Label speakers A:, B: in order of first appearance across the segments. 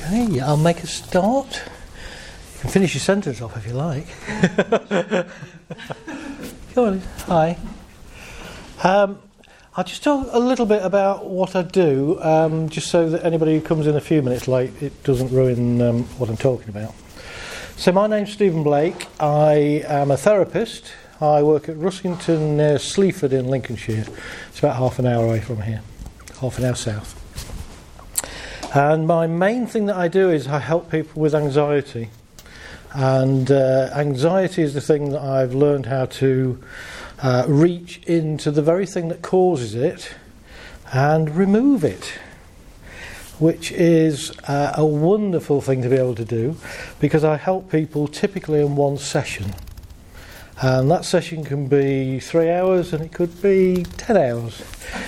A: Okay, I'll make a start. You can finish your sentence off if you like. Go on. Hi. I'll just talk a little bit about what I do, just so that anybody who comes in a few minutes late, it doesn't ruin what I'm talking about. So my name's Stephen Blake. I am a therapist. I work at Ruskington near Sleaford in Lincolnshire. It's about half an hour away from here, half an hour south. And my main thing that I do is I help people with anxiety. And anxiety is the thing that I've learned how to reach into the very thing that causes it and remove it, which is a wonderful thing to be able to do, because I help people typically in one session. And that session can be 3 hours and it could be 10 hours.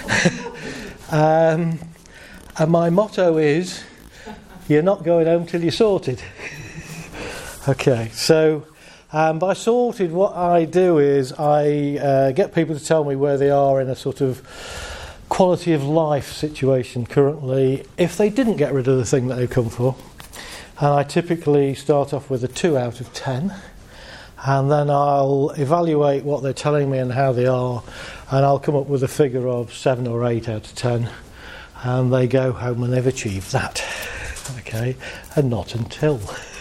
A: And my motto is, you're not going home till you're sorted. Okay, so by sorted, what I do is I get people to tell me where they are in a sort of quality of life situation currently if they didn't get rid of the thing that they've come for. And I typically start off with a 2 out of 10, and then I'll evaluate what they're telling me and how they are, and I'll come up with a figure of 7 or 8 out of 10. And they go home and they've achieved that. Okay, and not until.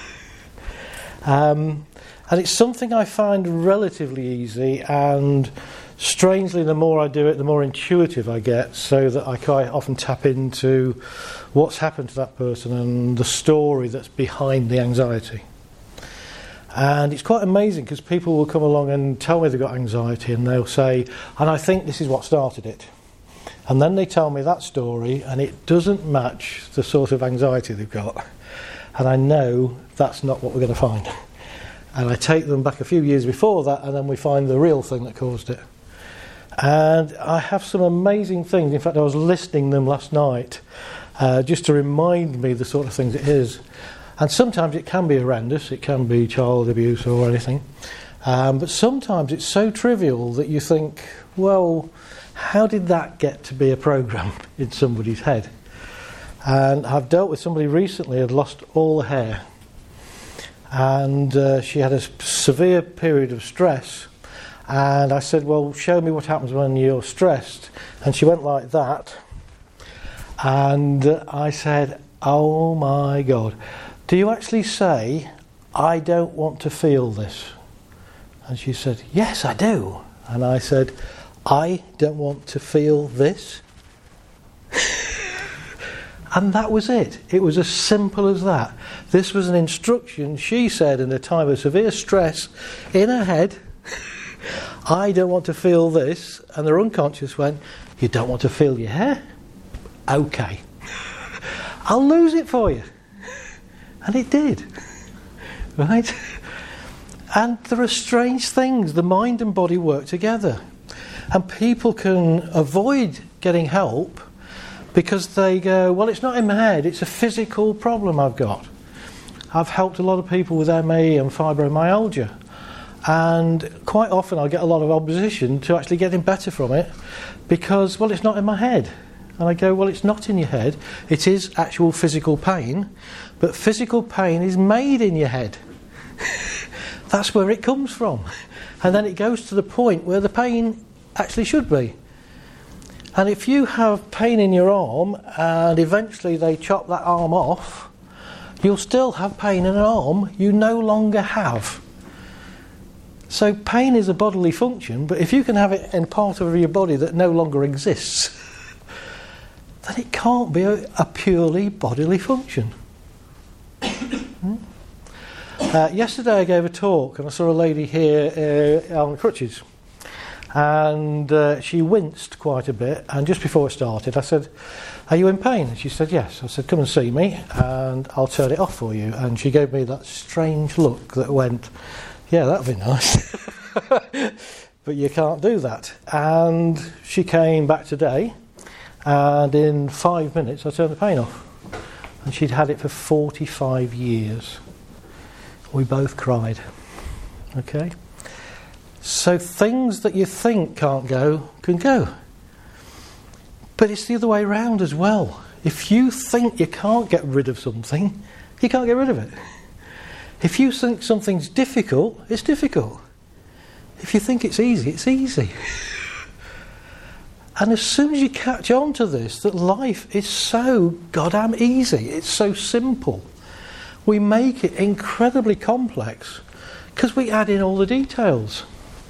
A: And it's something I find relatively easy, and strangely, the more I do it, the more intuitive I get, so that I quite often tap into what's happened to that person and the story that's behind the anxiety. And it's quite amazing, because people will come along and tell me they've got anxiety, and they'll say, and I think this is what started it. And then they tell me that story, and it doesn't match the sort of anxiety they've got. And I know that's not what we're going to find. And I take them back a few years before that, and then we find the real thing that caused it. And I have some amazing things. In fact, I was listing them last night, just to remind me the sort of things it is. And sometimes it can be horrendous. It can be child abuse or anything. But sometimes it's so trivial that you think, well, how did that get to be a programme in somebody's head? And I've dealt with somebody recently who had lost all the hair. And she had a severe period of stress. And I said, well, show me what happens when you're stressed. And she went like that. And I said, oh my God, do you actually say, I don't want to feel this? And she said, yes, I do. And I said, I don't want to feel this. And that was it. It was as simple as that. This was an instruction she said in a time of severe stress in her head. I don't want to feel this. And her unconscious went, you don't want to feel your hair? Okay. I'll lose it for you. And it did. Right? And there are strange things. The mind and body work together. And people can avoid getting help because they go, well, it's not in my head, it's a physical problem I've got. I've helped a lot of people with ME and fibromyalgia. And quite often I get a lot of opposition to actually getting better from it because, well, it's not in my head. And I go, well, it's not in your head. It is actual physical pain. But physical pain is made in your head. That's where it comes from. And then it goes to the point where the pain actually should be. And if you have pain in your arm and eventually they chop that arm off, you'll still have pain in an arm you no longer have. So pain is a bodily function, but if you can have it in part of your body that no longer exists, then it can't be a purely bodily function. Yesterday I gave a talk and I saw a lady here on crutches. And she winced quite a bit, and just before it started I said, are you in pain? And she said yes. I said, come and see me and I'll turn it off for you. And she gave me that strange look that went, yeah, that'd be nice. But you can't do that. And she came back today, and in 5 minutes I turned the pain off. And she'd had it for 45 years. We both cried. Okay? So things that you think can't go, can go. But it's the other way around as well. If you think you can't get rid of something, you can't get rid of it. If you think something's difficult, it's difficult. If you think it's easy, it's easy. And as soon as you catch on to this, that life is so goddamn easy, it's so simple, we make it incredibly complex because we add in all the details.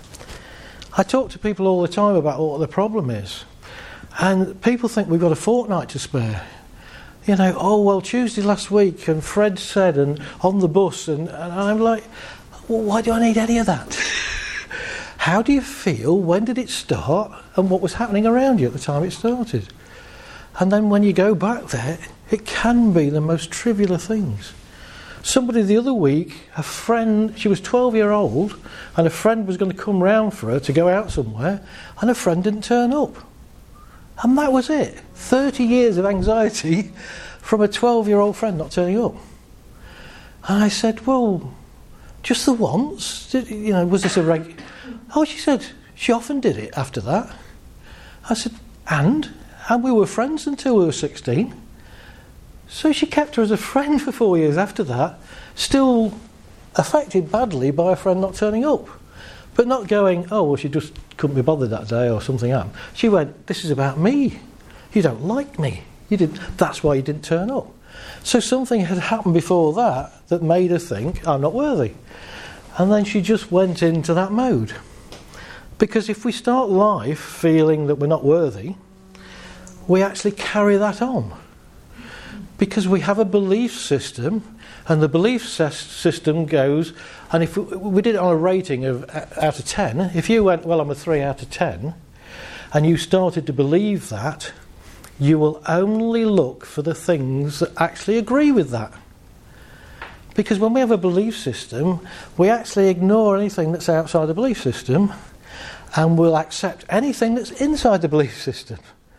A: I talk to people all the time about what the problem is. And people think we've got a fortnight to spare. You know, oh, well, Tuesday last week, and Fred said, and on the bus, and I'm like, well, why do I need any of that? How do you feel? When did it start? And what was happening around you at the time it started? And then when you go back there, it can be the most trivial of things. Somebody the other week, a friend, she was 12-year-old, and a friend was going to come round for her to go out somewhere, and her friend didn't turn up. And that was it. 30 years of anxiety from a 12-year-old friend not turning up. And I said, well, just the once? Was this a regular? Oh, she said, she often did it after that. I said, and we were friends until we were 16. So she kept her as a friend for 4 years after that, still affected badly by a friend not turning up. But not going, oh, well, she just couldn't be bothered that day or something happened. She went, this is about me. You don't like me. That's why you didn't turn up. So something had happened before that made her think, I'm not worthy. And then she just went into that mode. Because if we start life feeling that we're not worthy, we actually carry that on. Because we have a belief system, and the belief system goes, and if we did it on a rating of out of 10, if you went, well, I'm a 3 out of 10, and you started to believe that, you will only look for the things that actually agree with that. Because when we have a belief system, we actually ignore anything that's outside the belief system, and we'll accept anything that's inside the belief system.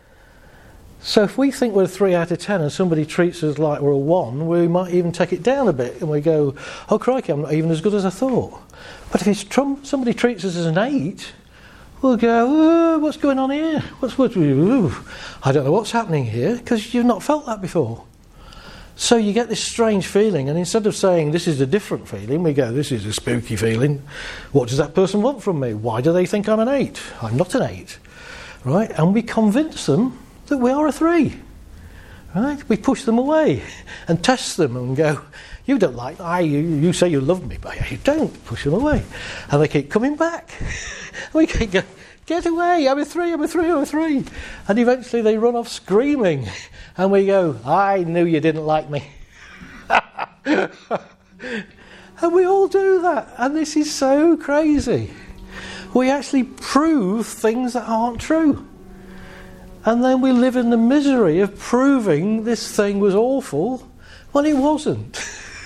A: So if we think we're a 3 out of 10 and somebody treats us like we're a 1, we might even take it down a bit and we go, oh crikey, I'm not even as good as I thought. But if somebody treats us as an 8, we'll go, oh, what's going on here? I don't know what's happening here, because you've not felt that before. So you get this strange feeling, and instead of saying this is a different feeling, we go, this is a spooky feeling. What does that person want from me? Why do they think I'm an 8? I'm not an 8. Right? And we convince them that we are a 3. Right? We push them away and test them and go, you don't like you say you love me, but you don't. Push them away. And they keep coming back. We keep going, get away, I'm a 3, I'm a 3, I'm a 3. And eventually they run off screaming. And we go, I knew you didn't like me. And we all do that. And this is so crazy. We actually prove things that aren't true. And then we live in the misery of proving this thing was awful when it wasn't.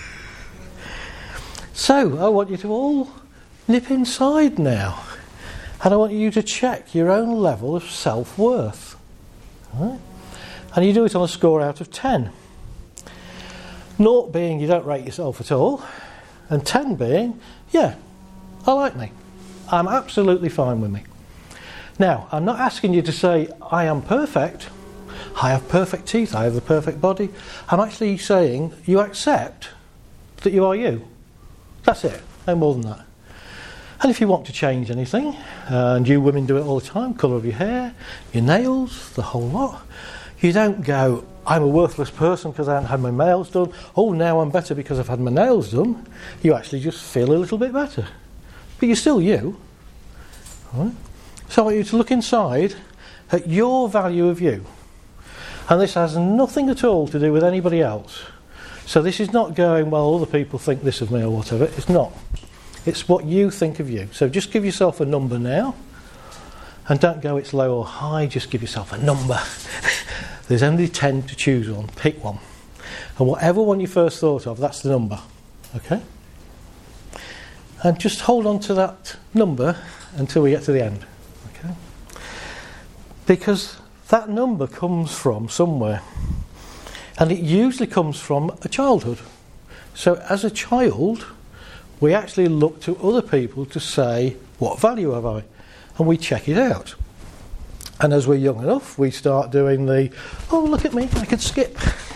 A: So, I want you to all nip inside now. And I want you to check your own level of self-worth. Right? And you do it on a score out of 10. 0 being you don't rate yourself at all. And 10 being, yeah, I like me. I'm absolutely fine with me. Now, I'm not asking you to say, I am perfect, I have perfect teeth, I have the perfect body. I'm actually saying you accept that you are you. That's it, no more than that. And if you want to change anything, and you women do it all the time, colour of your hair, your nails, the whole lot, you don't go, I'm a worthless person because I haven't had my nails done. Oh, now I'm better because I've had my nails done. You actually just feel a little bit better. But you're still you. All right? So I want you to look inside at your value of you. And this has nothing at all to do with anybody else. So this is not going, well, other people think this of me or whatever. It's not. It's what you think of you. So just give yourself a number now. And don't go it's low or high, just give yourself a number. There's only 10 to choose on. Pick one. And whatever one you first thought of, that's the number. Okay? And just hold on to that number until we get to the end. Okay? Because that number comes from somewhere. And it usually comes from a childhood. So as a child, we actually look to other people to say, what value have I? And we check it out. And as we're young enough, we start doing the, oh, look at me, I can skip.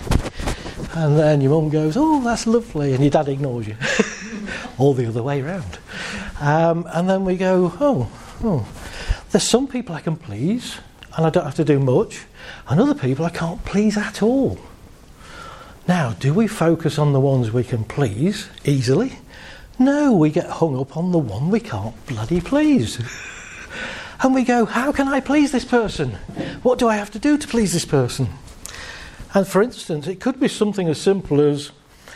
A: And then your mum goes, oh, that's lovely, and your dad ignores you. All the other way round. And then we go, oh, there's some people I can please, and I don't have to do much, and other people I can't please at all. Now, do we focus on the ones we can please easily? No, we get hung up on the one we can't bloody please. And we go, how can I please this person? What do I have to do to please this person? And for instance, it could be something as simple as,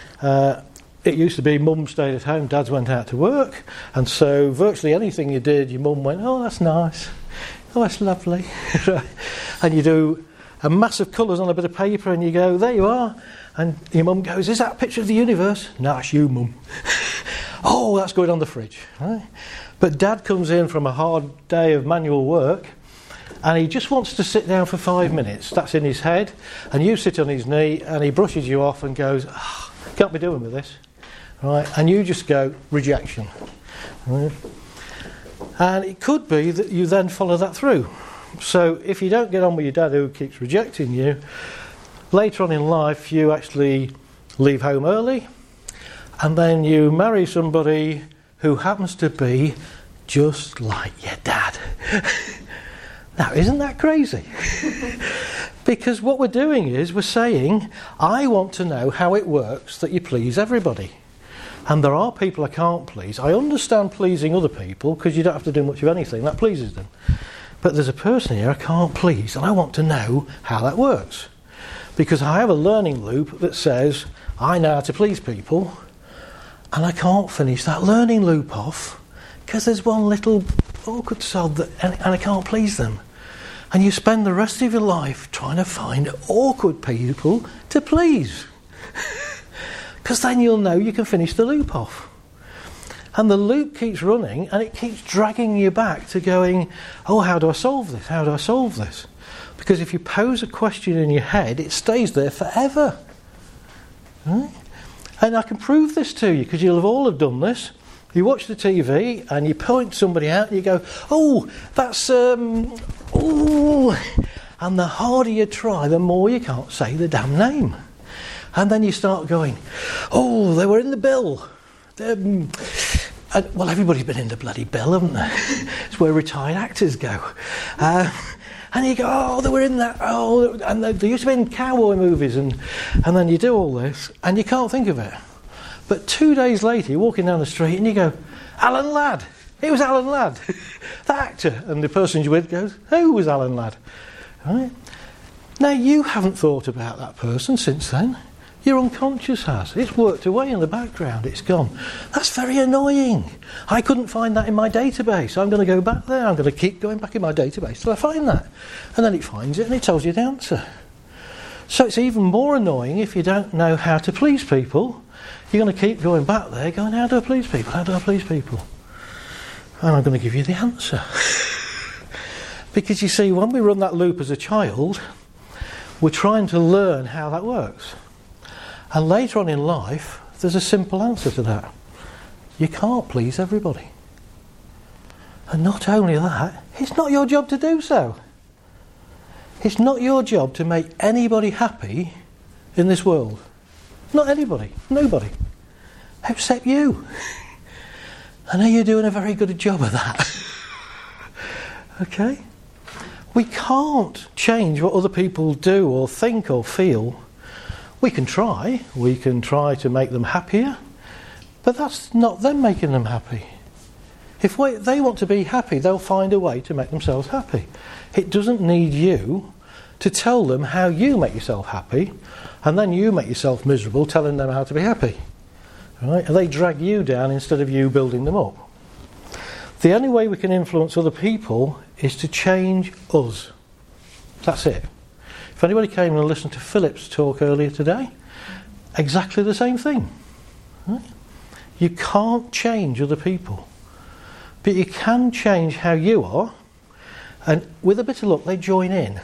A: it used to be mum stayed at home, dads went out to work, and so virtually anything you did, your mum went, oh, that's nice, oh, that's lovely. And you do a mass of colours on a bit of paper and you go, there you are. And your mum goes, is that a picture of the universe? No, it's you, mum. Oh, that's going on the fridge. Right? But dad comes in from a hard day of manual work and he just wants to sit down for 5 minutes. That's in his head. And you sit on his knee and he brushes you off and goes, oh, can't be doing with this. Right? And you just go, rejection. Right? And it could be that you then follow that through. So if you don't get on with your dad who keeps rejecting you, later on in life you actually leave home early and then you marry somebody who happens to be just like your dad. Now, isn't that crazy? Because what we're doing is we're saying, I want to know how it works that you please everybody. And there are people I can't please. I understand pleasing other people because you don't have to do much of anything. That pleases them. But there's a person here I can't please and I want to know how that works. Because I have a learning loop that says, I know how to please people and I can't finish that learning loop off because there's one little awkward sod that, and I can't please them. And you spend the rest of your life trying to find awkward people to please. Because then you'll know you can finish the loop off. And the loop keeps running and it keeps dragging you back to going, oh, how do I solve this? How do I solve this? Because if you pose a question in your head, it stays there forever. Right? And I can prove this to you because you'll have all have done this. You watch the TV and you point somebody out and you go, oh, that's, oh. And the harder you try, the more you can't say the damn name. And then you start going, oh, they were in the bill. Well, everybody's been in the bloody bill, haven't they? It's where retired actors go. And you go, oh, they were in that, oh, and they used to be in cowboy movies, and then you do all this, and you can't think of it. But 2 days later, you're walking down the street, and you go, Alan Ladd. It was Alan Ladd, the actor. And the person you're with goes, who was Alan Ladd? Right? Now, you haven't thought about that person since then. Your unconscious has. It's worked away in the background. It's gone. That's very annoying. I couldn't find that in my database. I'm going to go back there. I'm going to keep going back in my database till I find that. And then it finds it and it tells you the answer. So it's even more annoying if you don't know how to please people. You're going to keep going back there going, how do I please people? How do I please people? And I'm going to give you the answer. Because you see, when we run that loop as a child, we're trying to learn how that works. And later on in life, there's a simple answer to that. You can't please everybody. And not only that, it's not your job to do so. It's not your job to make anybody happy in this world. Not anybody. Nobody. Except you. And are you doing a very good job of that? Okay? We can't change what other people do or think or feel. We can try to make them happier, but that's not them making them happy. If they want to be happy, they'll find a way to make themselves happy. It doesn't need you to tell them how you make yourself happy, and then you make yourself miserable telling them how to be happy. Right? And they drag you down instead of you building them up. The only way we can influence other people is to change us. That's it. If anybody came and listened to Philip's talk earlier today, exactly the same thing. Right? You can't change other people, but you can change how you are, and with a bit of luck they join in.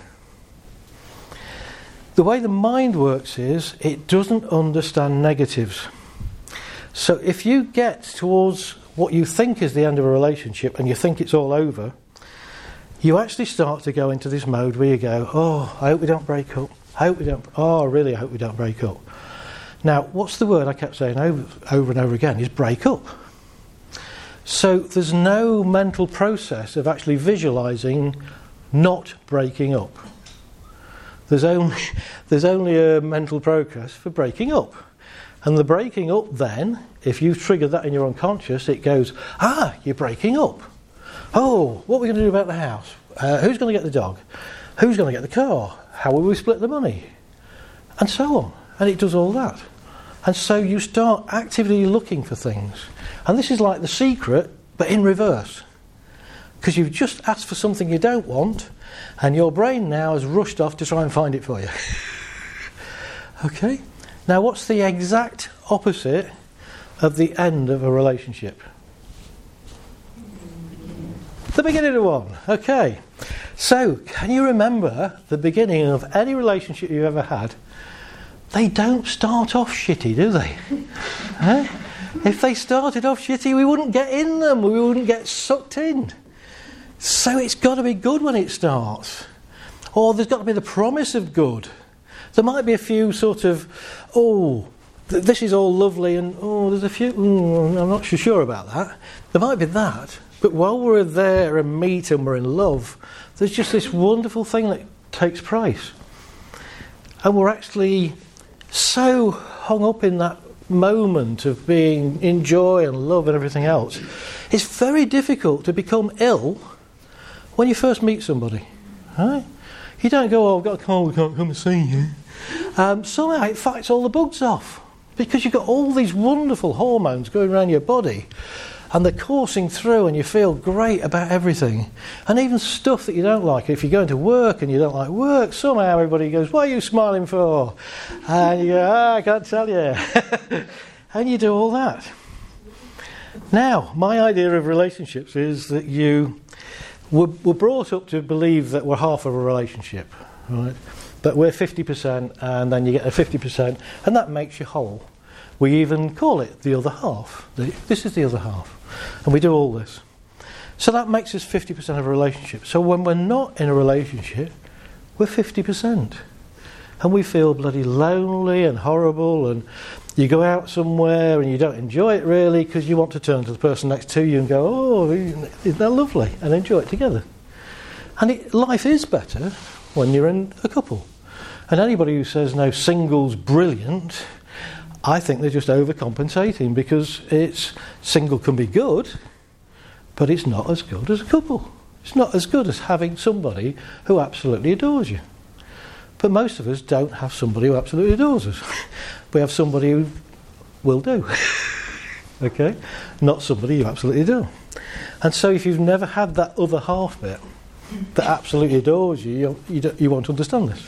A: The way the mind works is it doesn't understand negatives. So if you get towards what you think is the end of a relationship and you think it's all over, you actually start to go into this mode where you go, oh, I hope we don't break up. I really hope we don't break up. Now, what's the word I kept saying over and over again is break up. So there's no mental process of actually visualising not breaking up. There's only a mental process for breaking up. And the breaking up then, if you've triggered that in your unconscious, it goes, you're breaking up. Oh, what are we going to do about the house? Who's going to get the dog? Who's going to get the car? How will we split the money? And so on. And it does all that. And so you start actively looking for things. And this is like The Secret, but in reverse. Because you've just asked for something you don't want, and your brain now has rushed off to try and find it for you. Okay? Now, what's the exact opposite of the end of a relationship? The beginning of one. Okay. So, can you remember the beginning of any relationship you've ever had? They don't start off shitty, do they? If they started off shitty, we wouldn't get in them. We wouldn't get sucked in. So it's got to be good when it starts. Or there's got to be the promise of good. There might be a few sort of, this is all lovely, and there's a few, I'm not so sure about that. There might be that. But while we're there and meet and we're in love, there's just this wonderful thing that takes place. And we're actually so hung up in that moment of being in joy and love and everything else. It's very difficult to become ill when you first meet somebody. Right? You don't go, I've got a cold, I can't come and see you. Somehow it fights all the bugs off. Because you've got all these wonderful hormones going around your body. And they're coursing through and you feel great about everything. And even stuff that you don't like. If you're going to work and you don't like work, somehow everybody goes, what are you smiling for? And you go, I can't tell you. And you do all that. Now, my idea of relationships is that we're brought up to believe that we're half of a relationship. Right? But we're 50% and then you get a 50% and that makes you whole. We even call it the other half. This is the other half. And we do all this. So that makes us 50% of a relationship. So when we're not in a relationship, we're 50%. And we feel bloody lonely and horrible, and you go out somewhere and you don't enjoy it really because you want to turn to the person next to you and go, oh, isn't that lovely? And enjoy it together. And life is better when you're in a couple. And anybody who says, no, single's brilliant, I think they're just overcompensating, because single can be good, but it's not as good as a couple. It's not as good as having somebody who absolutely adores you. But most of us don't have somebody who absolutely adores us. We have somebody who will do. Okay? Not somebody you absolutely do. And so if you've never had that other half bit that absolutely adores you, you won't understand this.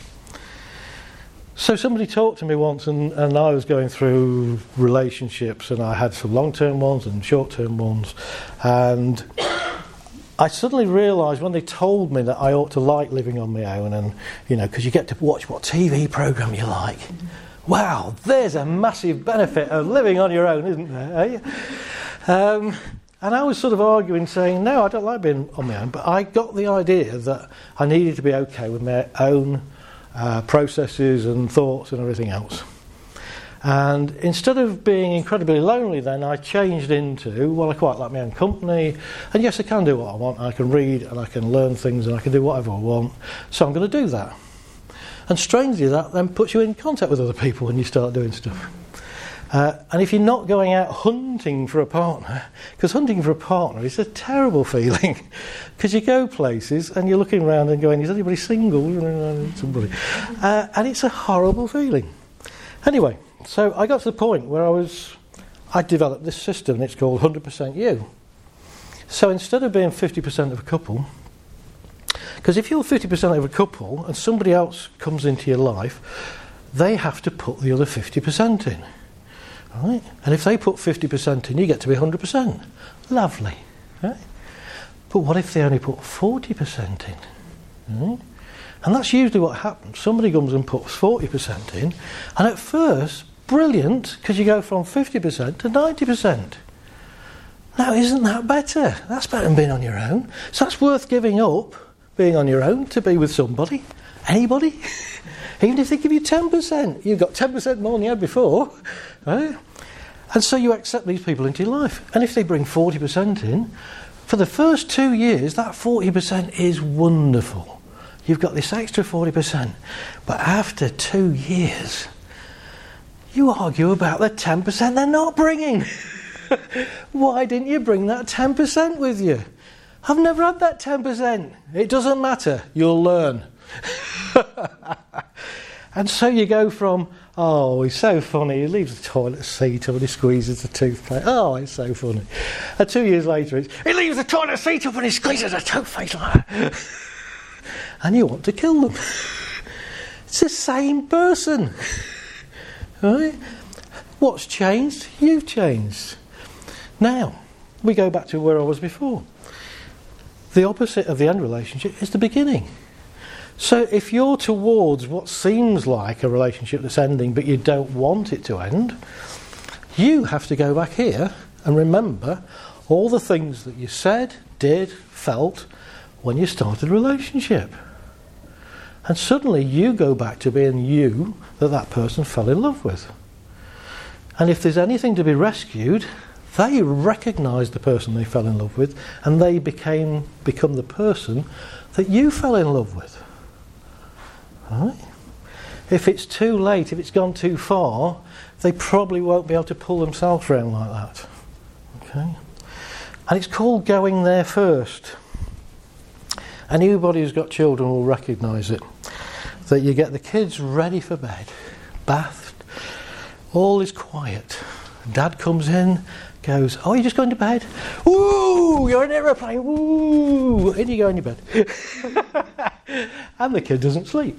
A: So somebody talked to me once, and I was going through relationships, and I had some long-term ones and short-term ones, and I suddenly realised when they told me that I ought to like living on my own, and because you get to watch what TV programme you like. Wow, there's a massive benefit of living on your own, isn't there? And I was sort of arguing, saying, no, I don't like being on my own, but I got the idea that I needed to be okay with my own processes and thoughts and everything else. And instead of being incredibly lonely then, I changed into, well, I quite like my own company, and yes, I can do what I want. I can read and I can learn things and I can do whatever I want, so I'm going to do that. And strangely, that then puts you in contact with other people when you start doing stuff. And if you're not going out hunting for a partner, because hunting for a partner is a terrible feeling, because you go places and you're looking around and going, is anybody single? Somebody. And it's a horrible feeling. Anyway, so I got to the point where I developed this system, and it's called 100% You. So instead of being 50% of a couple, because if you're 50% of a couple and somebody else comes into your life, they have to put the other 50% in. Right? And if they put 50% in, you get to be 100%. Lovely. Right? But what if they only put 40% in? Right? And that's usually what happens. Somebody comes and puts 40% in, and at first, brilliant, because you go from 50% to 90%. Now, isn't that better? That's better than being on your own. So that's worth giving up being on your own to be with somebody, anybody. Even if they give you 10%, you've got 10% more than you had before, right? And so you accept these people into your life. And if they bring 40% in, for the first 2 years, that 40% is wonderful. You've got this extra 40%. But after 2 years, you argue about the 10% they're not bringing. Why didn't you bring that 10% with you? I've never had that 10%. It doesn't matter. You'll learn. And so you go from, oh, he's so funny, he leaves the toilet seat up and he squeezes the toothpaste. Oh, it's so funny. And 2 years later, it's, he leaves the toilet seat up and he squeezes the toothpaste like that. And you want to kill them. It's the same person. Right? What's changed? You've changed. Now, we go back to where I was before. The opposite of the end relationship is the beginning. So if you're towards what seems like a relationship that's ending but you don't want it to end, you have to go back here and remember all the things that you said, did, felt when you started a relationship. And suddenly you go back to being you that person fell in love with. And if there's anything to be rescued, they recognise the person they fell in love with and they become the person that you fell in love with. Right? If it's too late, if it's gone too far, they probably won't be able to pull themselves around like that. Okay? And it's called going there first. Anybody who's got children will recognise it. That you get the kids ready for bed, bathed, all is quiet. Dad comes in, goes, oh, you're just going to bed? Ooh, you're in an aeroplane, ooh, in you go in your bed. And the kid doesn't sleep.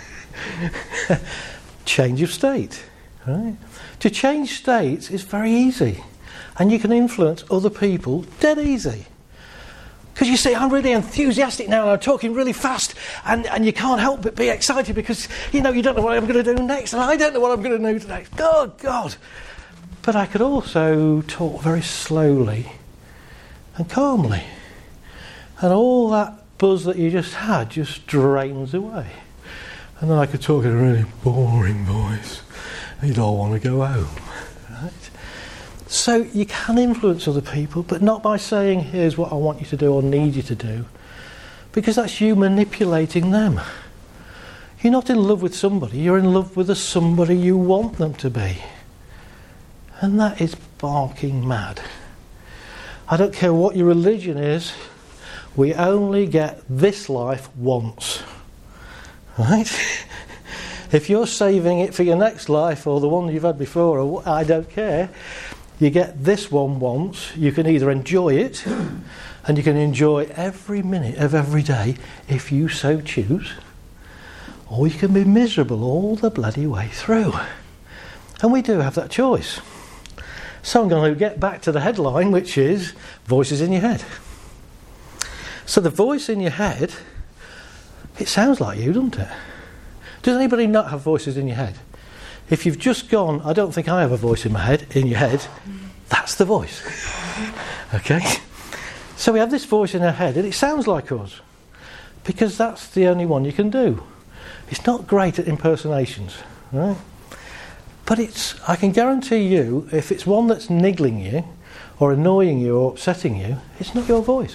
A: Change of state. Right? To change states is very easy. And you can influence other people dead easy. Because you see, I'm really enthusiastic now and I'm talking really fast and you can't help but be excited because, you don't know what I'm going to do next and I don't know what I'm going to do next. Oh, God. But I could also talk very slowly and calmly. And all that buzz that you just had just drains away. And then I could talk in a really boring voice. You'd all want to go home. Right? So you can influence other people, but not by saying, here's what I want you to do or need you to do. Because that's you manipulating them. You're not in love with somebody, you're in love with the somebody you want them to be. And that is barking mad. I don't care what your religion is, we only get this life once. Right? If you're saving it for your next life or the one you've had before, or I don't care, you get this one once. You can either enjoy it, and you can enjoy every minute of every day if you so choose, or you can be miserable all the bloody way through. And we do have that choice. So I'm going to get back to the headline, which is voices in your head. So the voice in your head, it sounds like you, doesn't it? Does anybody not have voices in your head? If you've just gone, I don't think I have a voice in your head, that's the voice. Okay? So we have this voice in our head, and it sounds like us. Because that's the only one you can do. It's not great at impersonations, right? But I can guarantee you, if it's one that's niggling you, or annoying you, or upsetting you, it's not your voice.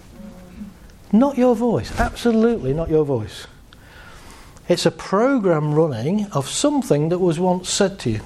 A: Not your voice. Absolutely not your voice. It's a program running of something that was once said to you.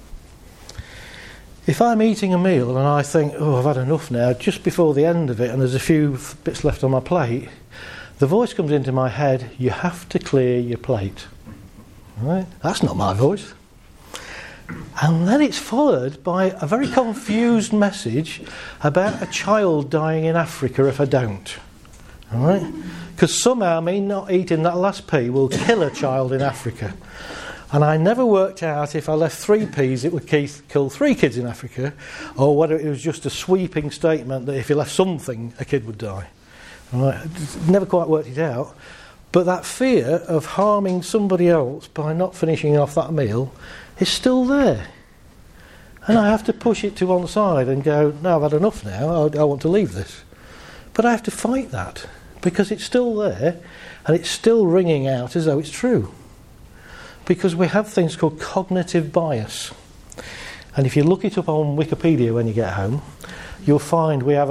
A: If I'm eating a meal and I think, oh, I've had enough now, just before the end of it, and there's a few bits left on my plate, the voice comes into my head, you have to clear your plate. Right? That's not my voice. And then it's followed by a very confused message about a child dying in Africa if I don't. All right? Because somehow me not eating that last pea will kill a child in Africa. And I never worked out if I left 3 peas it would kill 3 kids in Africa, or whether it was just a sweeping statement that if you left something, a kid would die. All right? Never quite worked it out. But that fear of harming somebody else by not finishing off that meal is still there. And I have to push it to one side and go, no, I've had enough now, I want to leave this. But I have to fight that because it's still there and it's still ringing out as though it's true. Because we have things called cognitive bias. And if you look it up on Wikipedia when you get home, you'll find we have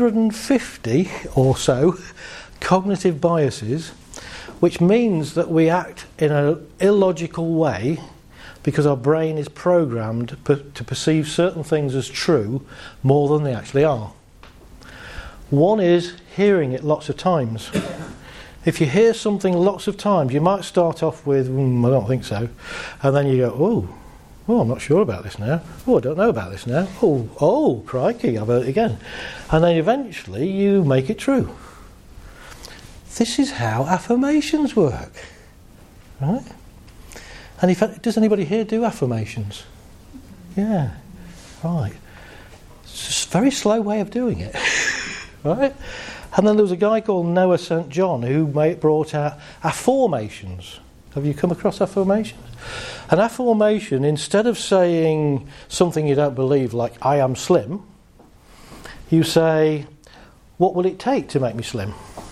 A: 150 or so cognitive biases, which means that we act in an illogical way because our brain is programmed to perceive certain things as true more than they actually are. One is hearing it lots of times. If you hear something lots of times, you might start off with, I don't think so, and then you go, oh, I'm not sure about this now. Oh, I don't know about this now. Oh, crikey, I've heard it again. And then eventually you make it true. This is how affirmations work, right? And in fact, does anybody here do affirmations? Yeah, right. It's just a very slow way of doing it, right? And then there was a guy called Noah St. John who brought out affirmations. Have you come across affirmations? An affirmation, instead of saying something you don't believe, like I am slim, you say, what will it take to make me slim?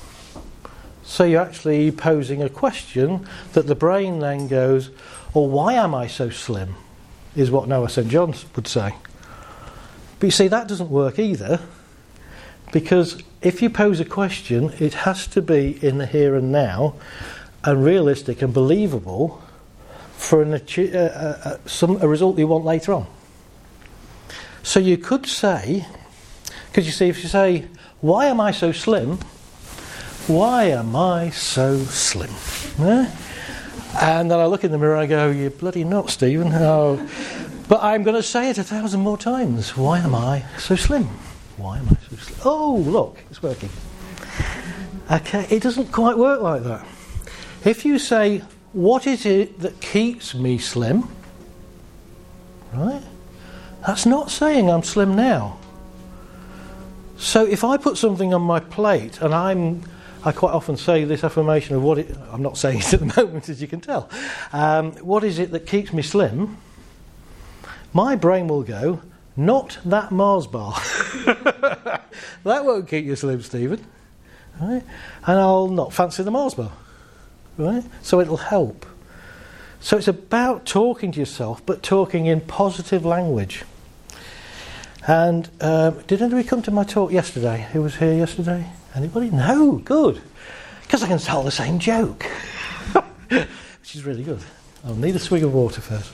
A: So you're actually posing a question that the brain then goes, well, why am I so slim? Is what Noah St. John would say. But you see, that doesn't work either, because if you pose a question, it has to be in the here and now, and realistic and believable for a result you want later on. So you could say, because you see, if you say, why am I so slim? Why am I so slim? Yeah? And then I look in the mirror and I go, you're bloody nuts, Stephen. Oh. But I'm going to say it 1,000 more times. Why am I so slim? Why am I so slim? Oh, look, it's working. Okay, it doesn't quite work like that. If you say, what is it that keeps me slim? Right? That's not saying I'm slim now. So if I put something on my plate, and I quite often say this affirmation of I'm not saying it at the moment, as you can tell. What is it that keeps me slim? My brain will go, not that Mars bar. That won't keep you slim, Stephen. Right? And I'll not fancy the Mars bar. Right? So it'll help. So it's about talking to yourself, but talking in positive language. And did anybody come to my talk yesterday? Who was here yesterday? Anybody? No, good. Because I can tell the same joke. Which is really good. I'll need a swig of water first.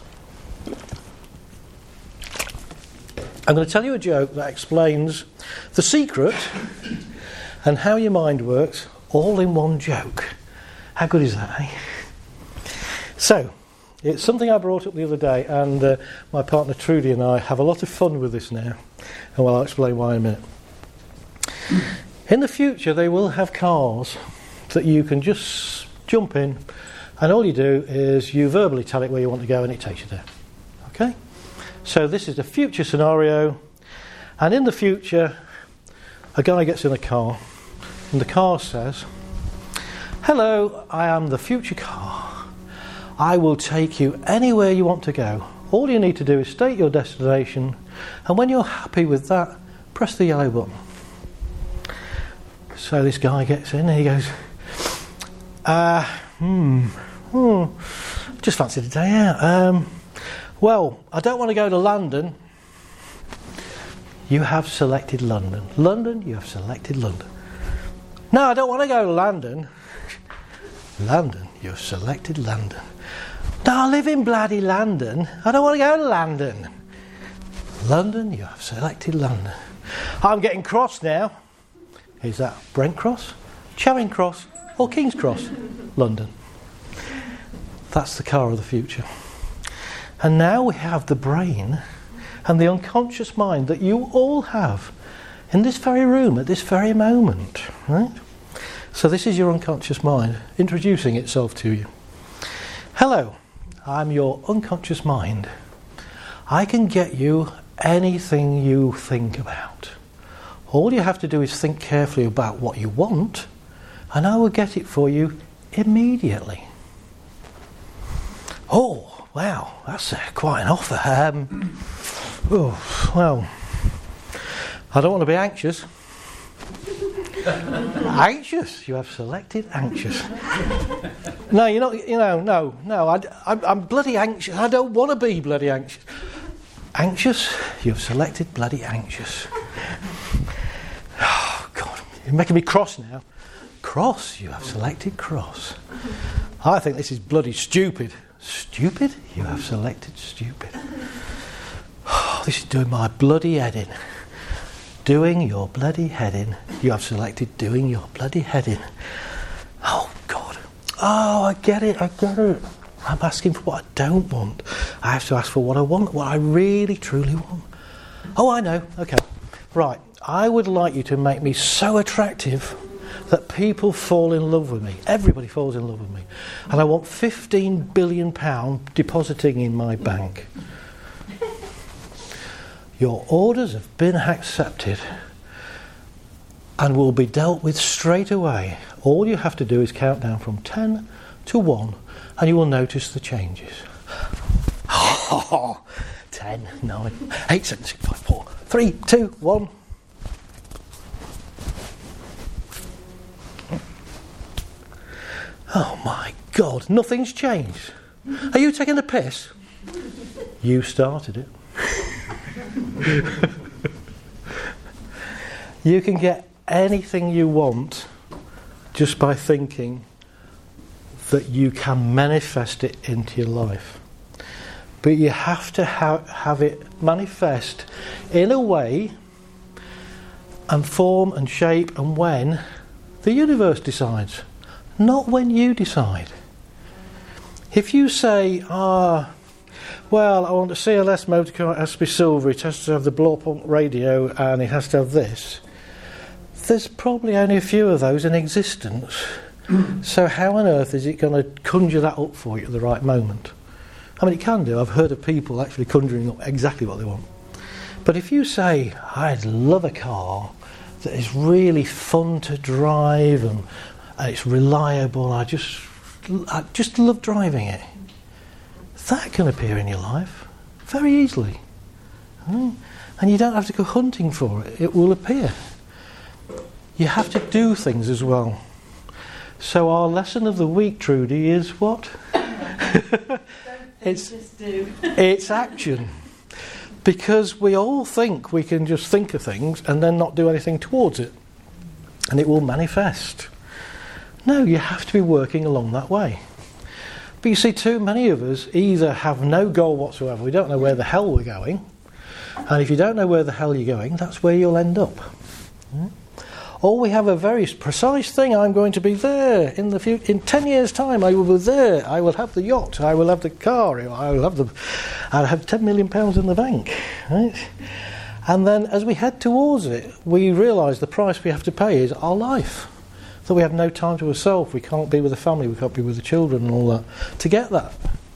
A: I'm going to tell you a joke that explains the secret and how your mind works all in one joke. How good is that, eh? So, it's something I brought up the other day, and my partner Trudy and I have a lot of fun with this now. And well, I'll explain why in a minute. In the future, they will have cars that you can just jump in, and all you do is you verbally tell it where you want to go, and it takes you there. Okay? So this is the future scenario, and in the future, a guy gets in a car, and the car says, hello, I am the future car. I will take you anywhere you want to go. All you need to do is state your destination, and when you're happy with that, press the yellow button. So this guy gets in and he goes, just fancied a day out. Well, I don't want to go to London. You have selected London. London, you have selected London. No, I don't want to go to London. London, you've selected London. No, I live in bloody London. I don't want to go to London. London, you have selected London. I'm getting cross now. Is that Brent Cross, Charing Cross, or King's Cross? London. That's the car of the future. And now we have the brain and the unconscious mind that you all have in this very room at this very moment, right? So this is your unconscious mind introducing itself to you. Hello, I'm your unconscious mind. I can get you anything you think about. All you have to do is think carefully about what you want, and I will get it for you immediately. Oh, wow, that's quite an offer. Well, I don't want to be anxious. Anxious. You have selected anxious. No, you're not. No. I'm bloody anxious. I don't want to be bloody anxious. Anxious. You have selected bloody anxious. Oh God, you're making me cross now. Cross. You have selected cross. I think this is bloody stupid. Stupid. You have selected stupid. Oh, this is doing my bloody head in. Doing your bloody head in. You have selected doing your bloody head in. Oh, God. Oh, I get it. I'm asking for what I don't want. I have to ask for what I want, what I really, truly want. Oh, I know. Okay. Right. I would like you to make me so attractive that people fall in love with me. Everybody falls in love with me. And I want £15 billion depositing in my bank. Your orders have been accepted and will be dealt with straight away. All you have to do is count down from 10 to 1 and you will notice the changes. 10, 9, 8, 7, 6, 5, 4, 3, 2, 1. Oh my God, nothing's changed. Are you taking a piss? You started it. You can get anything you want just by thinking that you can manifest it into your life. But you have to have it manifest in a way and form and shape and when the universe decides, not when you decide. If you say, well, I want a CLS motor car, it has to be silver, it has to have the blow-up radio, and it has to have this. There's probably only a few of those in existence. So how on earth is it going to conjure that up for you at the right moment? I mean, it can do. I've heard of people actually conjuring up exactly what they want. But if you say, I'd love a car that is really fun to drive and it's reliable, I just love driving it, that can appear in your life very easily. And you don't have to go hunting for it. It will appear. You have to do things as well. So our lesson of the week, Trudy, is what?
B: Just do.
A: It's action. Because we all think we can just think of things and then not do anything towards it. And it will manifest. No, you have to be working along that way. But you see, too many of us either have no goal whatsoever, we don't know where the hell we're going, and if you don't know where the hell you're going, that's where you'll end up. Or we have a very precise thing, I'm going to be there in the future, in 10 years' time I will be there, I will have the yacht, I will have the car, I'll have £10 million in the bank. Right? And then as we head towards it, we realise the price we have to pay is our life. That we have no time to ourselves, we can't be with the family, we can't be with the children and all that, to get that.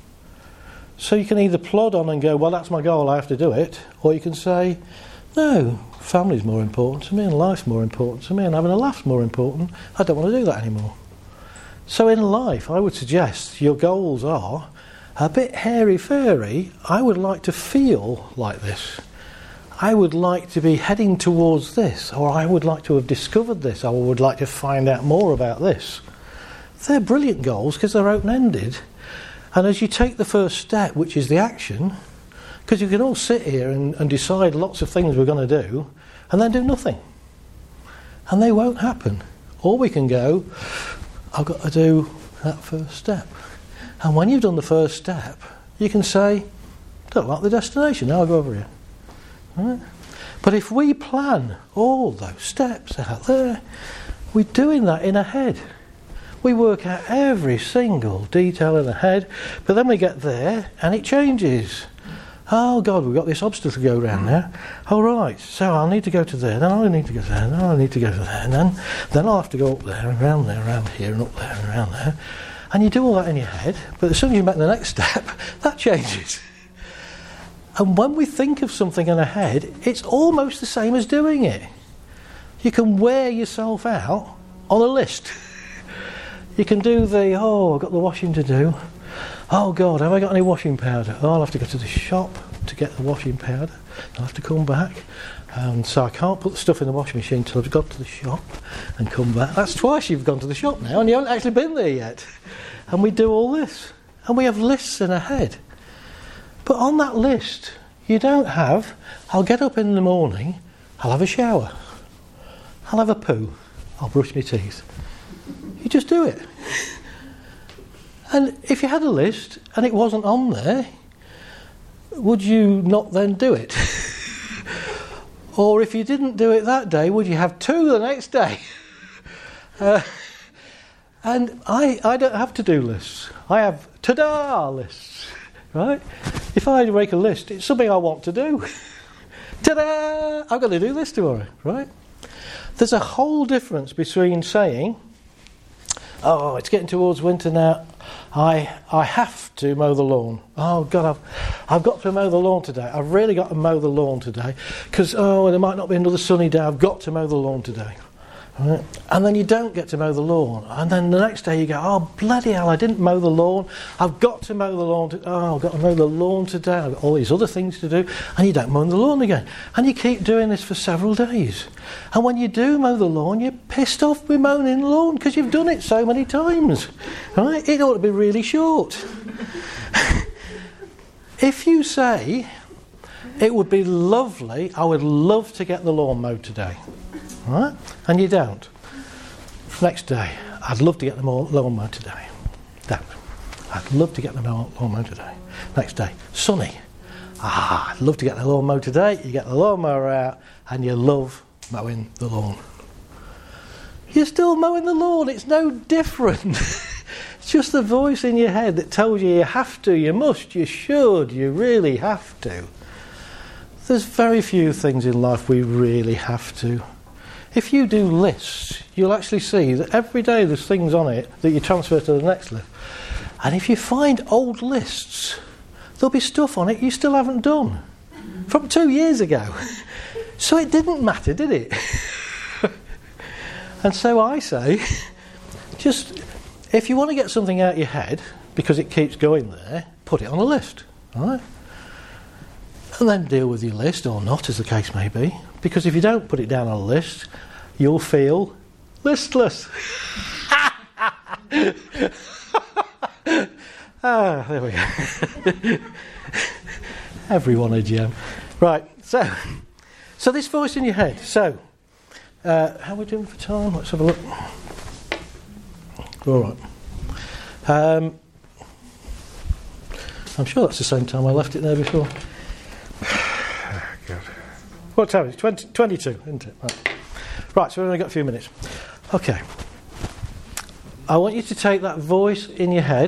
A: So you can either plod on and go, well, that's my goal, I have to do it, or you can say, no, family's more important to me, and life's more important to me, and having a laugh's more important, I don't want to do that anymore. So in life, I would suggest your goals are a bit hairy-fairy. I would like to feel like this. I would like to be heading towards this, or I would like to have discovered this, or I would like to find out more about this. They're brilliant goals because they're open-ended. And as you take the first step, which is the action, because you can all sit here and decide lots of things we're going to do, and then do nothing. And they won't happen. Or we can go, I've got to do that first step. And when you've done the first step, you can say, don't like the destination, now I'll go over here. Right? But if we plan all those steps out there, we're doing that in our head. We work out every single detail in our head, but then we get there and it changes. Oh God, we've got this obstacle to go around now. All right, so I'll need to go to there, then I'll need to go there, then I'll need to go to there, and then I'll have to go up there and around here and up there and around there. And you do all that in your head, but as soon as you make the next step, that changes. And when we think of something in our head, it's almost the same as doing it. You can wear yourself out on a list. You can do I've got the washing to do. Oh God, have I got any washing powder? Oh, I'll have to go to the shop to get the washing powder. I'll have to come back. So I can't put the stuff in the washing machine until I've got to the shop and come back. That's twice you've gone to the shop now and you haven't actually been there yet. And we do all this. And we have lists in our head. But on that list, you don't have, I'll get up in the morning, I'll have a shower, I'll have a poo, I'll brush my teeth. You just do it. And if you had a list and it wasn't on there, would you not then do it? Or if you didn't do it that day, would you have 2 the next day? And I don't have to-do lists. I have ta-da lists, right? If I make a list, it's something I want to do. Ta-da! I'm going to do this tomorrow, right? There's a whole difference between saying, oh, it's getting towards winter now, I have to mow the lawn. Oh God, I've got to mow the lawn today. I've really got to mow the lawn today because there might not be another sunny day. I've got to mow the lawn today. Right? And then you don't get to mow the lawn, and then the next day you go, oh bloody hell, I didn't mow the lawn. I've got to mow the lawn. I've got to mow the lawn today. I've got all these other things to do, and you don't mow the lawn again. And you keep doing this for several days. And when you do mow the lawn, you're pissed off with mowing the lawn because you've done it so many times. Right? It ought to be really short. If you say, it would be lovely, I would love to get the lawn mowed today. Right? And you don't. Next day, I'd love to get the lawn mowed today. Don't. I'd love to get the lawn mowed today. Next day, sunny. I'd love to get the lawn mowed today. You get the lawnmower out and you love mowing the lawn. You're still mowing the lawn. It's no different. It's just the voice in your head that tells you have to, you must, you should, you really have to. There's very few things in life we really have to. If you do lists, you'll actually see that every day there's things on it that you transfer to the next list. And if you find old lists, there'll be stuff on it you still haven't done from 2 years ago. So it didn't matter, did it? And so I say, just if you want to get something out of your head, because it keeps going there, put it on a list, right? And then deal with your list, or not, as the case may be. Because if you don't put it down on a list, you'll feel listless. There we go. Everyone a gem. Right, so this voice in your head. So, how are we doing for time? Let's have a look. All right. I'm sure that's the same time I left it there before. What time is it? 22, isn't it? Right, so we've only got a few minutes. Okay. I want you to take that voice in your head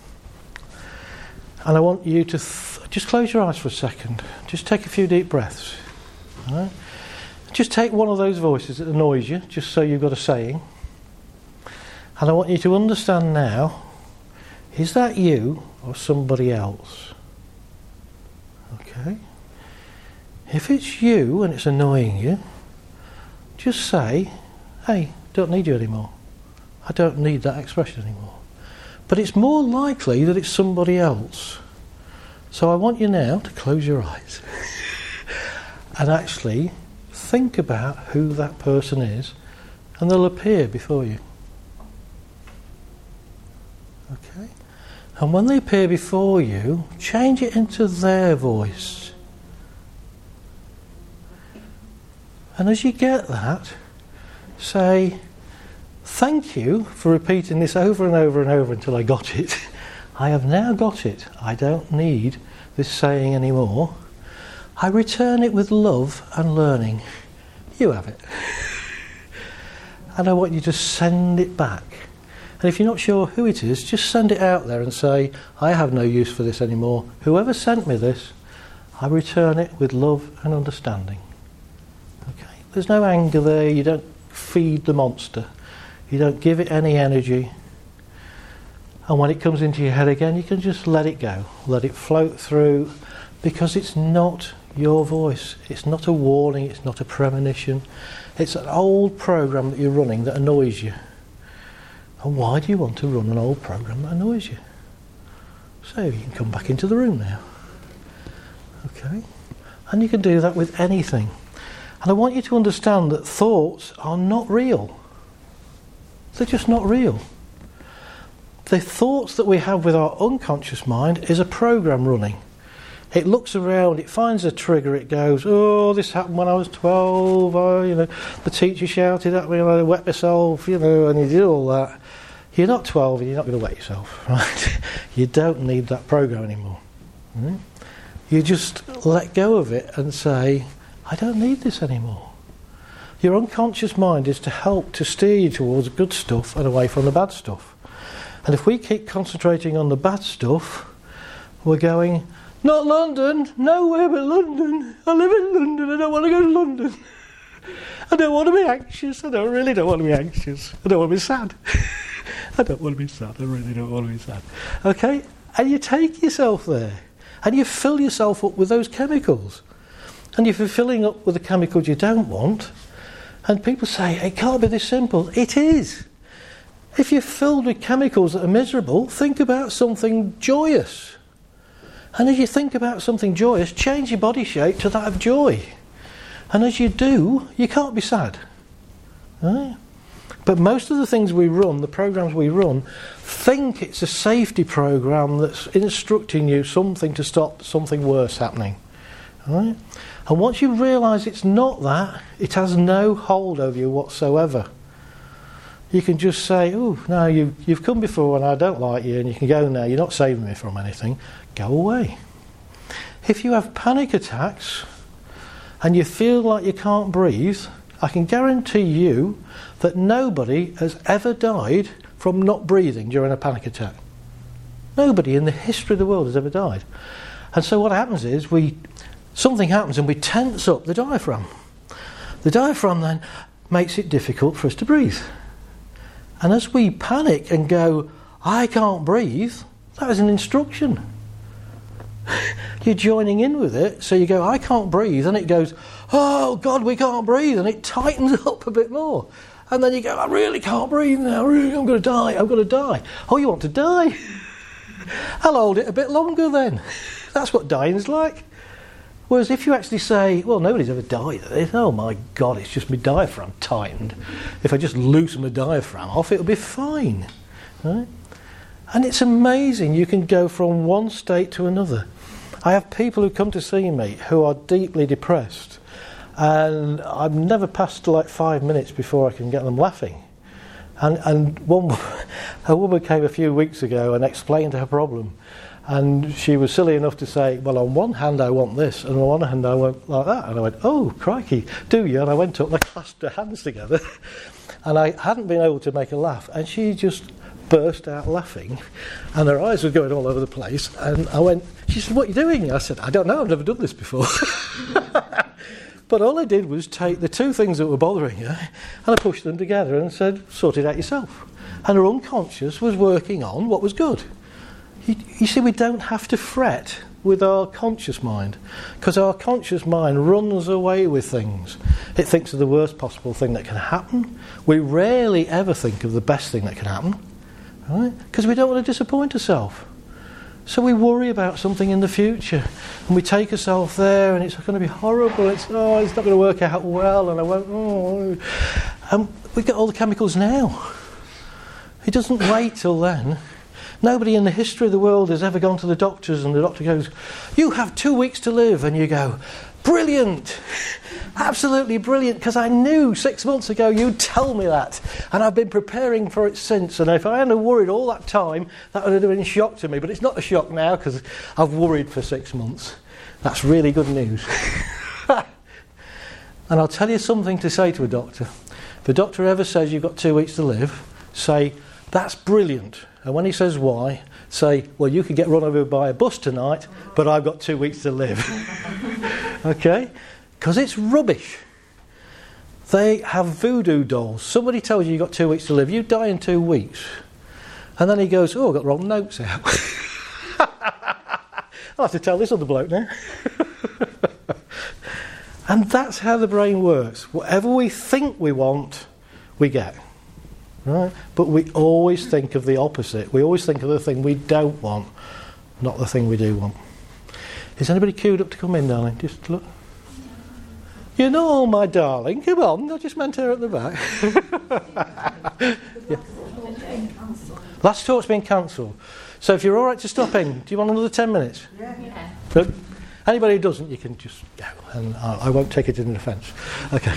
A: and I want you to just close your eyes for a second. Just take a few deep breaths. All right? Just take one of those voices that annoys you, just so you've got a saying. And I want you to understand now, is that you or somebody else? Okay. If it's you and it's annoying you, just say, hey, don't need you anymore. I don't need that expression anymore. But it's more likely that it's somebody else. So I want you now to close your eyes and actually think about who that person is, and they'll appear before you. Okay? And when they appear before you, change it into their voice. And as you get that, say, thank you for repeating this over and over and over until I got it. I have now got it. I don't need this saying anymore. I return it with love and learning. You have it. And I want you to send it back. And if you're not sure who it is, just send it out there and say, I have no use for this anymore. Whoever sent me this, I return it with love and understanding. Okay? There's no anger there. You don't feed the monster. You don't give it any energy. And when it comes into your head again, you can just let it go. Let it float through, because it's not your voice. It's not a warning. It's not a premonition. It's an old program that you're running that annoys you. And why do you want to run an old program that annoys you? So you can come back into the room now. Okay? And you can do that with anything. And I want you to understand that thoughts are not real. They're just not real. The thoughts that we have with our unconscious mind is a program running. It looks around, it finds a trigger, it goes, oh, this happened when I was 12, oh, the teacher shouted at me and I wet myself, and you did all that. You're not 12 and you're not going to wet yourself, right? You don't need that program anymore. Right? You just let go of it and say, I don't need this anymore. Your unconscious mind is to help to steer you towards good stuff and away from the bad stuff. And if we keep concentrating on the bad stuff, we're going, not London, nowhere but London. I live in London, I don't want to go to London. I don't want to be anxious, I really don't want to be anxious. I don't want to be sad. I don't want to be sad, I really don't want to be sad. Okay? And you take yourself there. And you fill yourself up with those chemicals. And if you're filling up with the chemicals you don't want, and people say, it can't be this simple. It is. If you're filled with chemicals that are miserable, think about something joyous. And as you think about something joyous, change your body shape to that of joy. And as you do, you can't be sad. Right? But most of the things we run, the programs we run, think it's a safety program that's instructing you something to stop something worse happening. Right? And once you realise it's not that, it has no hold over you whatsoever. You can just say, oh, no, you've come before and I don't like you, and you can go now, you're not saving me from anything. Go away. If you have panic attacks and you feel like you can't breathe, I can guarantee you that nobody has ever died from not breathing during a panic attack. Nobody in the history of the world has ever died. And so what happens is something happens and we tense up the diaphragm. The diaphragm then makes it difficult for us to breathe. And as we panic and go, I can't breathe, that is an instruction. You're joining in with it, so you go, I can't breathe, and it goes, oh God, we can't breathe, and it tightens up a bit more. And then you go, I really can't breathe now, I'm going to die, I'm going to die. Oh, you want to die? I'll hold it a bit longer then. That's what dying's like. Whereas if you actually say, well, nobody's ever died of this, oh my God, it's just my diaphragm tightened. If I just loosen my diaphragm off, it'll be fine. Right? And it's amazing, you can go from one state to another. I have people who come to see me who are deeply depressed, and I've never passed like 5 minutes before I can get them laughing. And a woman came a few weeks ago and explained her problem. And she was silly enough to say, well, on one hand I want this, and on one hand I want like that. And I went, oh, crikey, do you? And I went up and I clasped her hands together. And I hadn't been able to make her laugh. And she just burst out laughing. And her eyes were going all over the place. And I went, she said, what are you doing? I said, I don't know, I've never done this before. But all I did was take the two things that were bothering her, and I pushed them together and said, sort it out yourself. And her unconscious was working on what was good. You see, we don't have to fret with our conscious mind, because our conscious mind runs away with things. It thinks of the worst possible thing that can happen. We rarely ever think of the best thing that can happen, right? Because we don't want to disappoint ourselves. So we worry about something in the future, and we take ourselves there, and it's going to be horrible. It's not going to work out well, and I won't. We get all the chemicals now. It doesn't wait till then. Nobody in the history of the world has ever gone to the doctors and the doctor goes, you have 2 weeks to live, and you go, brilliant, absolutely brilliant, because I knew 6 months ago you'd tell me that, and I've been preparing for it since, and if I hadn't worried all that time, that would have been a shock to me, but it's not a shock now because I've worried for 6 months. That's really good news. And I'll tell you something to say to a doctor. If a doctor ever says you've got 2 weeks to live, say, that's brilliant. And when he says why, say, well, you could get run over by a bus tonight, but I've got 2 weeks to live. Okay? Because it's rubbish. They have voodoo dolls. Somebody tells you you've got 2 weeks to live, you die in 2 weeks. And then he goes, oh, I've got the wrong notes out. I'll have to tell this other bloke now. And that's how the brain works. Whatever we think we want, we get. Right? But we always think of the opposite. We always think of the thing we don't want. not the thing we do want. Is anybody queued up to come in, darling? Just look. You know, my darling, come on. I just meant her at the back. Yeah. Last talk's been cancelled. So if you're all right to stop in, do you want another 10 minutes?
B: Yeah.
A: Good. Anybody who doesn't, you can just go, and I won't take it in offence. Okay.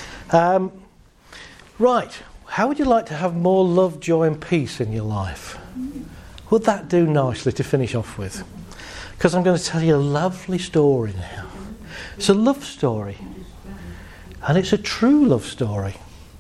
A: Right. How would you like to have more love, joy and peace in your life? Would that do nicely to finish off with? Because I'm going to tell you a lovely story now. It's a love story. And it's a true love story.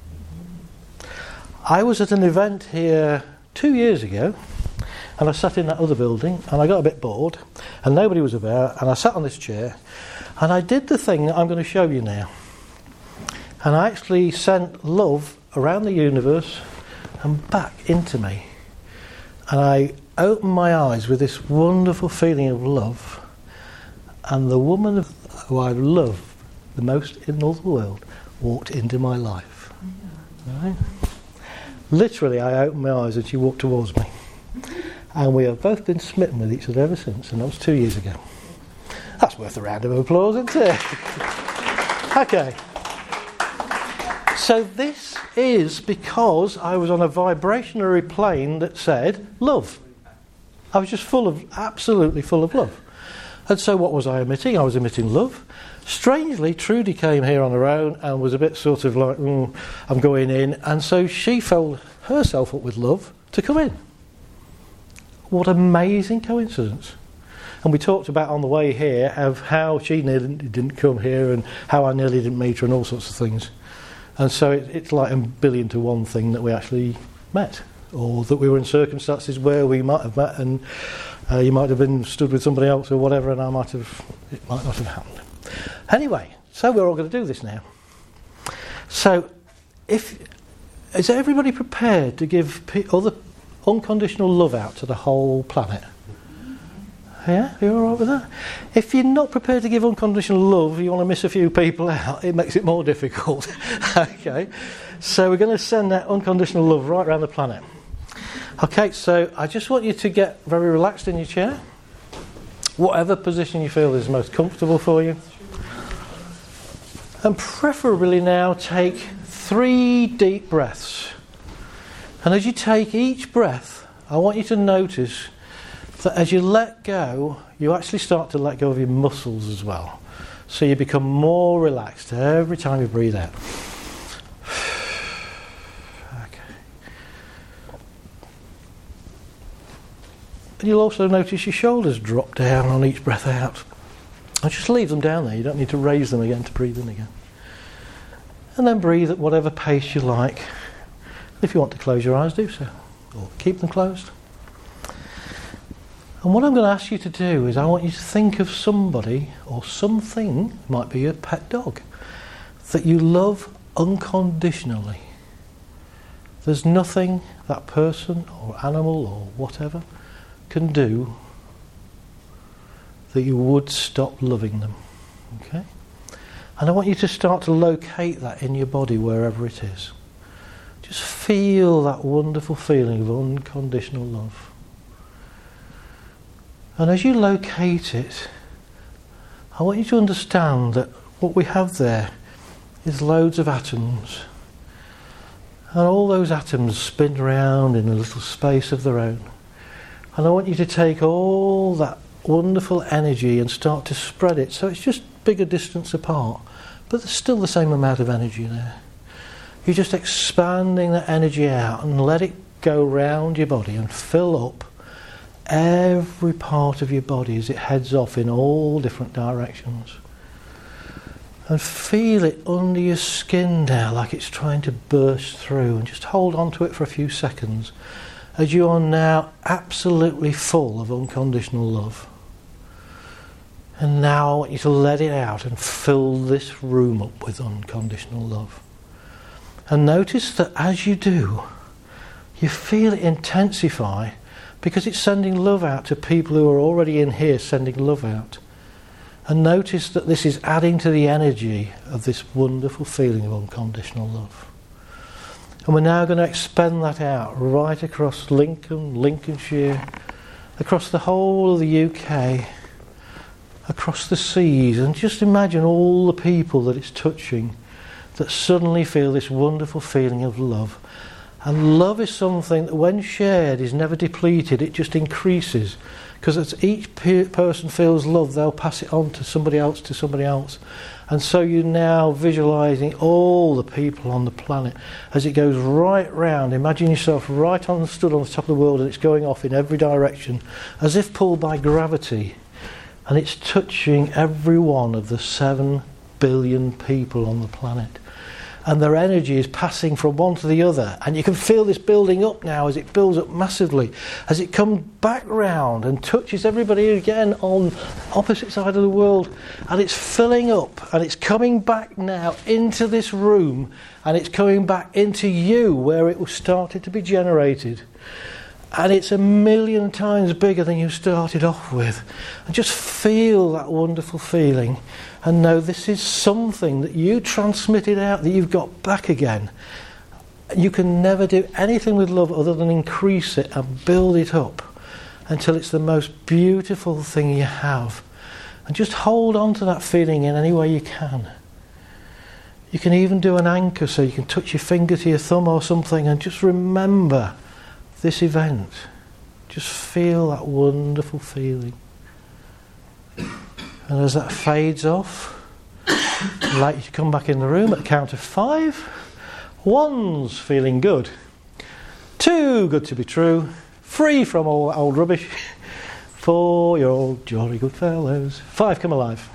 A: I was at an event here 2 years ago, and I sat in that other building, and I got a bit bored, and nobody was about, and I sat on this chair, and I did the thing that I'm going to show you now. And I actually sent love around the universe and back into me. And I opened my eyes with this wonderful feeling of love, and the woman who I love the most in all the world walked into my life. Right? Literally, I opened my eyes and she walked towards me. And we have both been smitten with each other ever since, and that was 2 years ago. That's worth a round of applause, isn't it? Okay. So this is because I was on a vibrationary plane that said love. I was just absolutely full of love. And so what was I emitting? I was emitting love. Strangely, Trudy came here on her own and was a bit sort of like, I'm going in. And so she filled herself up with love to come in. What amazing coincidence. And we talked about on the way here of how she nearly didn't come here and how I nearly didn't meet her and all sorts of things. And so it's like a billion to one thing that we actually met, or that we were in circumstances where we might have met and you might have been stood with somebody else or whatever, and it might not have happened. Anyway, so we're all going to do this now. So, is everybody prepared to give other unconditional love out to the whole planet? Yeah, you all right with that? If you're not prepared to give unconditional love, you want to miss a few people out, it makes it more difficult. Okay, so we're going to send that unconditional love right around the planet. Okay, so I just want you to get very relaxed in your chair, whatever position you feel is most comfortable for you. And preferably now take 3 deep breaths. And as you take each breath, I want you to notice that as you let go, you actually start to let go of your muscles as well. So you become more relaxed every time you breathe out. Okay. And you'll also notice your shoulders drop down on each breath out. And just leave them down there. You don't need to raise them again to breathe in again. And then breathe at whatever pace you like. If you want to close your eyes, do so. Or keep them closed. And what I'm going to ask you to do is I want you to think of somebody or something, might be your pet dog, that you love unconditionally. There's nothing that person or animal or whatever can do that you would stop loving them. Okay? And I want you to start to locate that in your body wherever it is. Just feel that wonderful feeling of unconditional love. And as you locate it, I want you to understand that what we have there is loads of atoms. And all those atoms spin around in a little space of their own. And I want you to take all that wonderful energy and start to spread it so it's just bigger distance apart, but there's still the same amount of energy there. You're just expanding that energy out and let it go round your body and fill up every part of your body as it heads off in all different directions. And feel it under your skin now like it's trying to burst through, and just hold on to it for a few seconds as you are now absolutely full of unconditional love. And now I want you to let it out and fill this room up with unconditional love. And notice that as you do, you feel it intensify, because it's sending love out to people who are already in here, sending love out. And notice that this is adding to the energy of this wonderful feeling of unconditional love. And we're now going to expand that out right across Lincoln, Lincolnshire, across the whole of the UK, across the seas, and just imagine all the people that it's touching that suddenly feel this wonderful feeling of love. And love is something that when shared is never depleted, it just increases. Because as each person feels love, they'll pass it on to somebody else, to somebody else. And so you're now visualising all the people on the planet as it goes right round. Imagine yourself stood on the top of the world, and it's going off in every direction as if pulled by gravity. And it's touching every one of the 7 billion people on the planet. And their energy is passing from one to the other. And you can feel this building up now as it builds up massively, as it comes back round and touches everybody again on opposite side of the world. And it's filling up, and it's coming back now into this room, and it's coming back into you where it was started to be generated. And it's 1,000,000 times bigger than you started off with. And just feel that wonderful feeling. And know this is something that you transmitted out, that you've got back again. You can never do anything with love other than increase it and build it up until it's the most beautiful thing you have. And just hold on to that feeling in any way you can. You can even do an anchor, so you can touch your finger to your thumb or something and just remember this event. Just feel that wonderful feeling. And as that fades off, I'd like you to come back in the room at the count of 5. 1's feeling good. 2, good to be true. 3, from all that old rubbish. 4, you're all jolly good fellows. 5, come alive.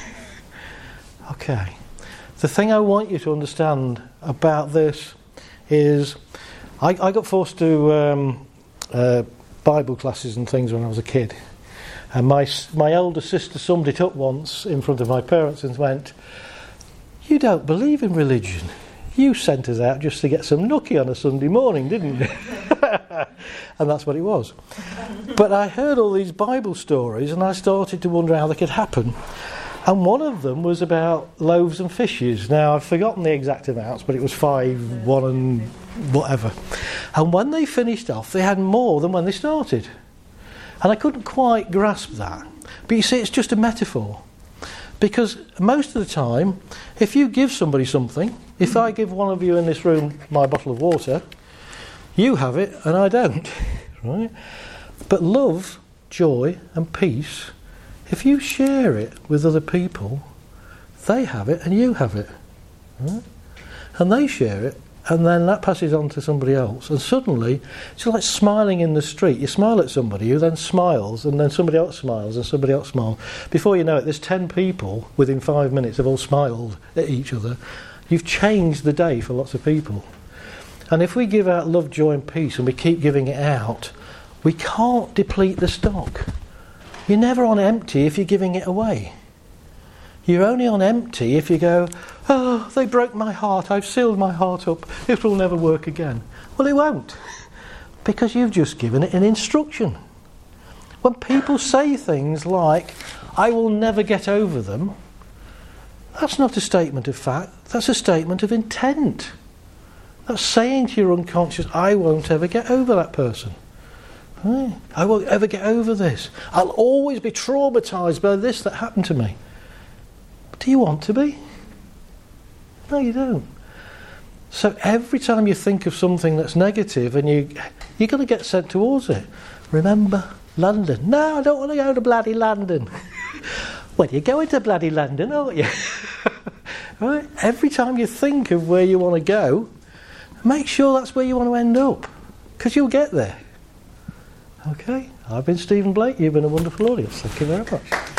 A: Okay. The thing I want you to understand about this is I got forced to Bible classes and things when I was a kid. And my elder sister summed it up once in front of my parents and went, "You don't believe in religion. You sent us out just to get some nookie on a Sunday morning, didn't you?" And that's what it was. But I heard all these Bible stories and I started to wonder how they could happen. And one of them was about loaves and fishes. Now, I've forgotten the exact amounts, but it was 5, 1 and whatever. And when they finished off, they had more than when they started. And I couldn't quite grasp that. But you see, it's just a metaphor. Because most of the time, if you give somebody something, if I give one of you in this room my bottle of water, you have it and I don't. Right? But love, joy and peace, if you share it with other people, they have it and you have it. Right? And they share it, and then that passes on to somebody else. And suddenly, it's like smiling in the street. You smile at somebody who then smiles, and then somebody else smiles, and somebody else smiles. Before you know it, there's 10 people within 5 minutes have all smiled at each other. You've changed the day for lots of people. And if we give out love, joy and peace, and we keep giving it out, we can't deplete the stock. You're never on empty if you're giving it away. You're only on empty if you go, "Oh, they broke my heart, I've sealed my heart up, it will never work again." Well, it won't, because you've just given it an instruction. When people say things like, "I will never get over them," that's not a statement of fact, that's a statement of intent. That's saying to your unconscious, "I won't ever get over that person. I won't ever get over this. I'll always be traumatised by this that happened to me." Do you want to be? No, you don't. So every time you think of something that's negative and you're going to get sent towards it. Remember, London. No, I don't want to go to bloody London. Well, you're going to bloody London, aren't you? Right? Every time you think of where you want to go, make sure that's where you want to end up, because you'll get there. Okay, I've been Stephen Blake. You've been a wonderful audience. Thank you very much.